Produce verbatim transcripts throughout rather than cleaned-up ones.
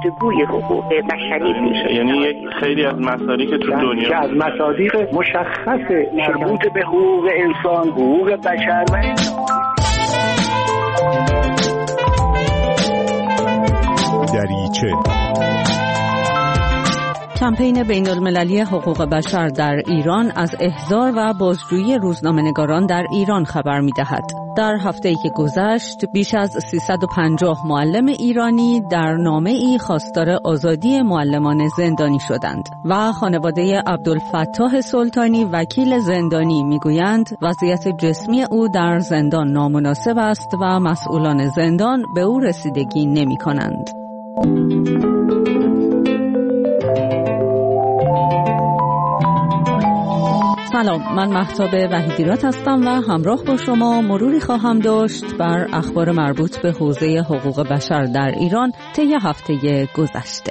گفتگوی حقوق بشری میشه. یعنی یک خیلی از مصادیق که تو دنیا که از مصادیق مشخص مربوط به حقوق انسان، حقوق بشر و دریچه. کمپین بین المللی حقوق بشر در ایران از احضار و بازجویی روزنامه‌نگاران در ایران خبر می‌دهد. در هفته‌ای که گذشت بیش از سیصد و پنجاه معلم ایرانی در نامه‌ای خواستار آزادی معلمان زندانی شدند و خانواده عبدالفتاح سلطانی وکیل زندانی می‌گویند وضعیت جسمی او در زندان نامناسب است و مسئولان زندان به او رسیدگی نمی‌کنند. سلام، من مهتاب وحیدیرات هستم و همراه با شما مروری خواهم داشت بر اخبار مربوط به حوزه حقوق بشر در ایران طی هفته گذشته.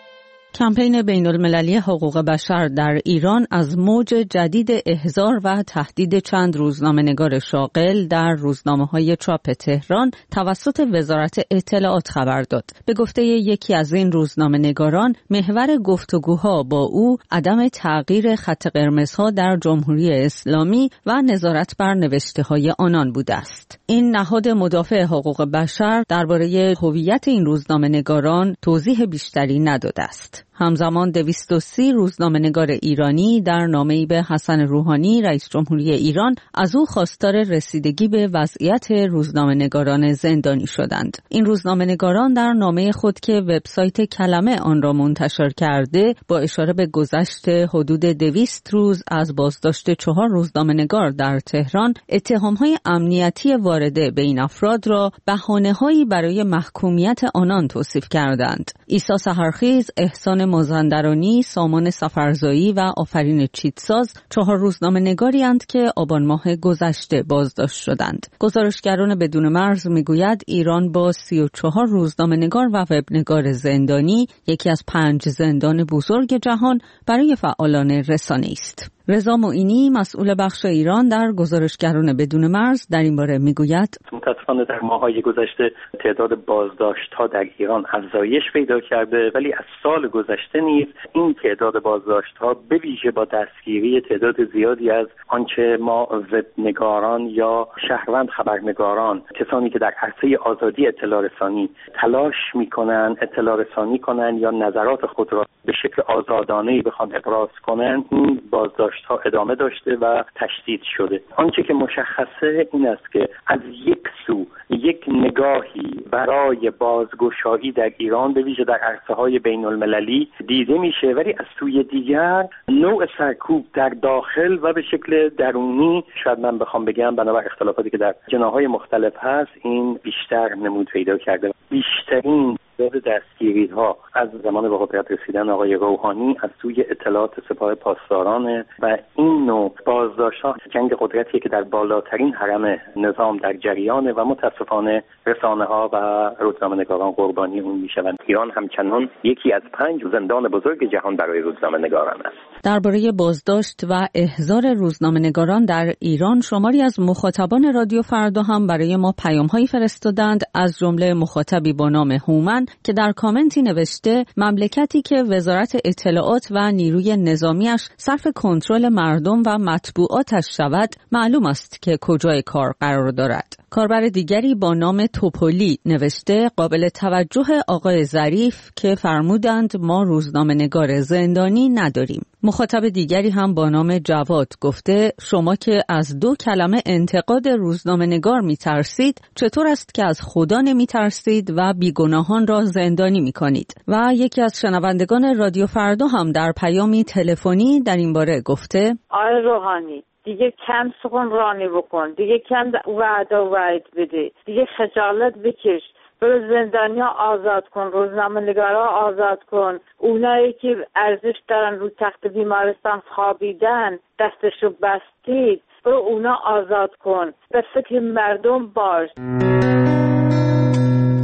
کمپین بین المللی حقوق بشر در ایران از موج جدید احضار و تهدید چند روزنامه‌نگار شاغل در روزنامه‌های چاپ تهران توسط وزارت اطلاعات خبر داد. به گفته یکی از این روزنامه‌نگاران، محور گفتگوها با او عدم تغییر خط قرمزها در جمهوری اسلامی و نظارت بر نوشته‌های آنان بوده است. این نهاد مدافع حقوق بشر درباره هویت این روزنامه‌نگاران توضیح بیشتری نداده است. همزمان دویست و سی روزنامه‌نگار ایرانی در نامه‌ای به حسن روحانی رئیس جمهوری ایران از او خواستار رسیدگی به وضعیت روزنامه‌نگاران زندانی شدند. این روزنامه‌نگاران در نامه خود که وبسایت کلمه آن را منتشر کرده با اشاره به گذشت حدود دویست روز از بازداشت چهار روزنامه‌نگار در تهران اتهام‌های امنیتی وارده به این افراد را بهانه‌هایی برای محکومیت آنان توصیف کردند. عیسی سحرخیز، احسان مازندرانی، سامان سفرزایی و آفرین چیتساز چهار روزنامه‌نگاری اند که آبان ماه گذشته بازداشت شدند. گزارشگران بدون مرز میگوید ایران با سی و چهار روزنامه‌نگار و وبنگار زندانی یکی از پنج زندان بزرگ جهان برای فعالان رسانه است. رضا معینی مسئول بخش ایران در گزارشگران بدون مرز در این باره میگوید متاسفانه در ماه‌های گذشته تعداد بازداشت‌ها در ایران افزایش پیدا کرده، ولی از سال گذشته نیز این تعداد بازداشت‌ها به ویژه با دستگیری تعداد زیادی از آنچه ما وبنگاران یا شهروند خبرنگاران، کسانی که در عرصه آزادی اطلاع رسانی تلاش می‌کنند اطلاع رسانی کنند یا نظرات خود را به شکل آزادانه‌ای بخوان ابراز کنند، این بازداشت ها ادامه داشته و تشدید شده. آنچه که مشخصه این است که از یک سو یک نگاهی برای بازگشایی در ایران به ویژه در عرصه‌های بین المللی دیده میشه، ولی از سوی دیگر نوع سرکوب در داخل و به شکل درونی، شاید من بخوام بگم بنابر اختلافاتی که در جناح‌های مختلف هست، این بیشتر نمود پیدا کرده. بیشترین تعداد دستگیری‌ها از زمان به قدرت رسیدن آقای روحانی از سوی اطلاعات سپاه پاسداران و این نوع بازداشت‌ها جنگ قدرتیه که در بالاترین هرم نظام در جریانه و متاسفانه رسانه‌ها و روزنامه‌نگاران قربانی اون میشوند. ایران همچنان یکی از پنج زندان بزرگ جهان برای روزنامه‌نگاران است. درباره بازداشت و احضار روزنامه‌نگاران در ایران شماری از مخاطبان رادیو فردا هم برای ما پیام‌هایی فرستادند، از جمله مخاطبی با نام هومن که در کامنتی نوشته مملکتی که وزارت اطلاعات و نیروی نظامیش صرف کنترل مردم و مطبوعاتش شود، معلوم است که کجای کار قرار دارد. کاربر دیگری با نام توپولی نوشته قابل توجه آقای ظریف که فرمودند ما روزنامه‌نگار زندانی نداریم. مخاطب دیگری هم با نام جواد گفته شما که از دو کلمه انتقاد روزنامه‌نگار می‌ترسید، چطور است که از خدا نمی‌ترسید و بیگناهان را زندانی می‌کنید؟ و یکی از شنوندگان رادیو فردا هم در پیامی تلفنی در این باره گفته آقای روحانی دیگه کم سخنرانی بکن، دیگه کم وعده و وعید بده، دیگه خجالت بکش، برو زندانیا آزاد کن، روزنامه‌نگارا آزاد کن، اونایی که ارزش دارن رو تخت بیمارستان خوابیدن دستشو بستید، برو اونا آزاد کن، به فکر مردم باش.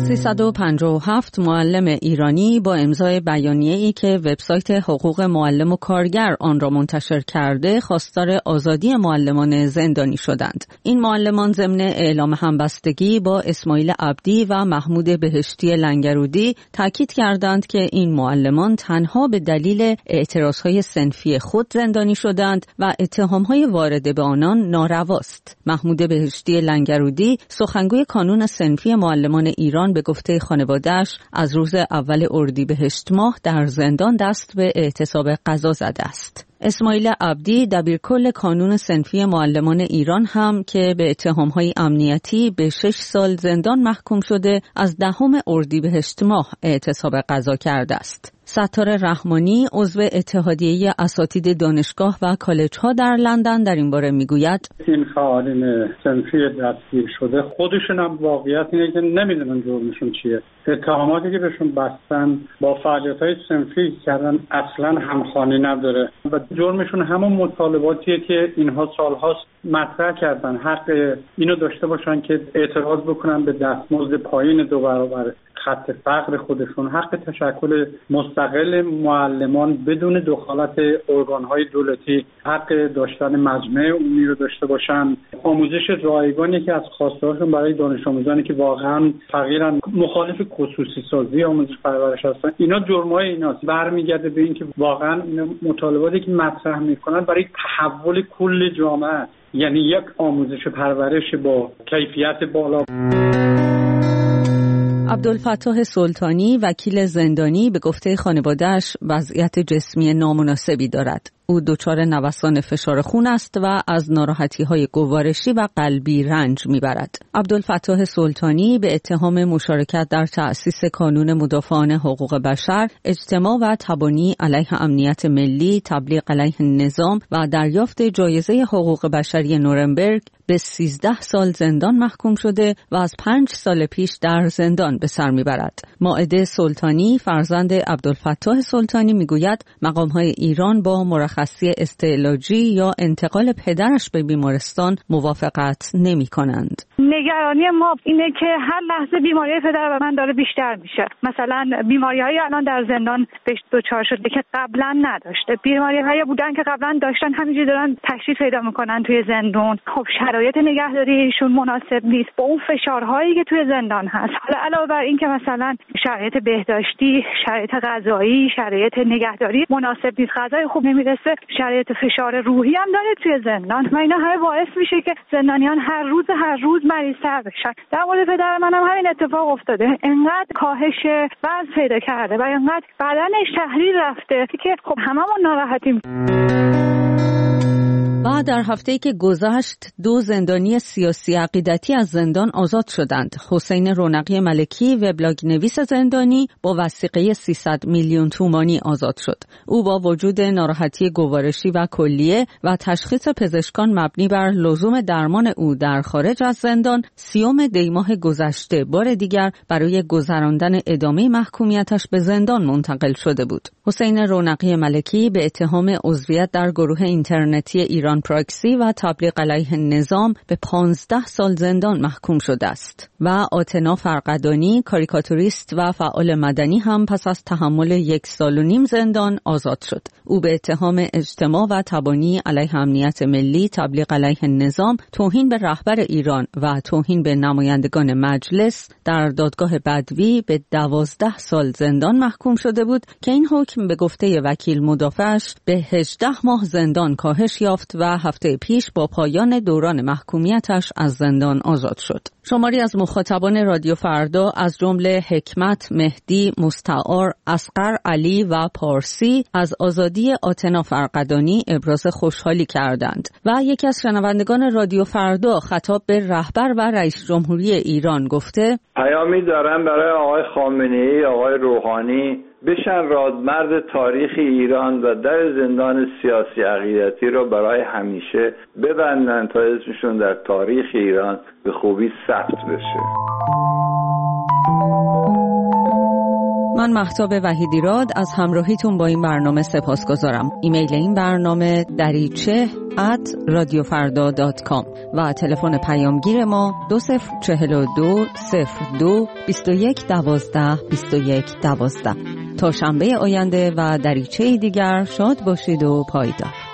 سیصد و پنجاه و هفت معلم ایرانی با امضای بیانیه‌ای که وبسایت حقوق معلم و کارگر آن را منتشر کرده خواستار آزادی معلمان زندانی شدند. این معلمان ضمن اعلام همبستگی با اسماعیل عبدی و محمود بهشتی لنگرودی تاکید کردند که این معلمان تنها به دلیل اعتراضهای صنفی خود زندانی شدند و اتهامهای وارده به آنان نارواست. محمود بهشتی لنگرودی سخنگوی کانون صنفی معلمان ایران به گفته خانواده‌اش از روز اول اردیبهشت ماه در زندان دست به اعتصاب قضا زده است. اسماعیل عبدی دبیرکل کانون صنفی معلمان ایران هم که به اتهام‌های امنیتی به شش سال زندان محکوم شده از دهم اردیبهشت ماه اعتصاب قضا کرده است. ستار رحمانی عضو اتحادیه اساتید دانشگاه و کالج‌ها در لندن در این باره میگوید این فعالین صنفی دستگیر شده خودشون هم واقعیت اینه که نمیدونن جرمشون چیه. اتهاماتی که بهشون بستن با فعالیت‌های صنفی کردن اصلا همخوانی نداره و جرمشون همون مطالباتیه که اینها سال‌هاست مطرح کردن. حق اینو داشته باشن که اعتراض بکنن به دستمزد پایین دو برابر خط فقر خودشون، حق تشکل مستقل معلمان بدون دخالت ارگان‌های دولتی، حق داشتن مجمع عمومی رو داشته باشن، آموزش رایگانی که از خواسته‌هاشون برای دانش آموزانی که واقعا فقیرن، مخالف خصوصی سازی آموزش پرورش هستن. اینا جرمای ایناست. برمیگرده به اینکه واقعا مطالباتی که مطرح میکنن برای تحول کل جامعه، یعنی یک آموزش پرورش با کیفیت بالا. عبدالفتاح سلطانی وکیل زندانی به گفته خانواده‌اش وضعیت جسمی نامناسبی دارد. او دچار نوسان فشار خون است و از ناراحتی‌های گوارشی و قلبی رنج می‌برد. عبدالفتاح سلطانی به اتهام مشارکت در تأسیس کانون مدافعان حقوق بشر، اجتماع و تبانی علیه امنیت ملی، تبلیغ علیه نظام و دریافت جایزه حقوق بشری نورنبرگ به سیزده سال زندان محکوم شده و از پنج سال پیش در زندان به سر می‌برد. مائده سلطانی فرزند عبدالفتاح سلطانی می‌گوید مقام‌های ایران با مرخصی استعلاجی یا انتقال پدرش به بیمارستان موافقت نمی‌کنند. نگرانی ما اینه که هر لحظه بیماری پدر من داره بیشتر میشه. مثلا بیماری‌های الان در زندان بهش دچار شده که قبلا نداشته. بیماری‌هایی بودن که قبلا داشتن همینجوری دارن تشریف پیدا می‌کنن توی زندان. خب شرایط نگهداری ایشون مناسب نیست با اون فشارهایی که توی زندان هست. حالا علاوه بر این که مثلا شرایط بهداشتی، شرایط غذایی، شرایط نگهداری مناسب نیست، غذای خوب نمیرسه، شرایط فشار روحی هم داره توی زندان و اینا همه باعث میشه که زندانیان هر روز هر روز مریض‌تر بشن. در مورد پدر منم همین اتفاق افتاده. انقدر کاهش وزن پیدا کرده و انقدر بدنش تحلیل رفته که خب هممون ناراحتیم. و در هفته‌ای که گذشت دو زندانی سیاسی عقیدتی از زندان آزاد شدند. حسین رونقی ملکی وبلاگ نویس زندانی با وثیقه سیصد میلیون تومانی آزاد شد. او با وجود ناراحتی گوارشی و کلیه و تشخیص پزشکان مبنی بر لزوم درمان او در خارج از زندان سیوم دی ماه گذشته بار دیگر برای گذراندن ادامه محکومیتش به زندان منتقل شده بود. حسین رونقی ملکی به اتهام عضویت در گروه اینترنتی ایران پراکسی و تبلیغ علیه نظام به پانزده سال زندان محکوم شده است و آتنا فرقدانی کاریکاتوریست و فعال مدنی هم پس از تحمل یک سال و نیم زندان آزاد شد. او به اتهام اجتماع و تبانی علیه امنیت ملی، تبلیغ علیه نظام، توهین به رهبر ایران و توهین به نمایندگان مجلس در دادگاه بدوی به دوازده سال زندان محکوم شده بود که این حکم به گفته وکیل مدافعش به هجده ماه زندان کاهش یافت و هفته پیش با پایان دوران محکومیتش از زندان آزاد شد. شماری از مخاطبان رادیو فردا از جمله حکمت، مهدی، مستعار، اصغر علی و پارسی از آزادی آتنا فرقدانی ابراز خوشحالی کردند و یکی از شنوندگان رادیو فردا خطاب به رهبر و رئیس جمهوری ایران گفته پیامی دارم برای آقای خامنه‌ای، آقای روحانی، بشن رادمرد تاریخ ایران و در زندان سیاسی عقیدتی رو برای همیشه ببندن تا اسمشون در تاریخ ایران به خوبی ثبت بشه. من مهتاب وحیدیراد از همراهیتون با این برنامه سپاسگزارم. ایمیل این برنامه دریچه ات رادیو فردا دات کام و تلفن پیامگیر ما دو صفر چهل و دو صفر دو بیست و یک دوازده بیست و یک دوازده. تا شنبه آینده و دریچه دیگر شاد باشید و پایدار.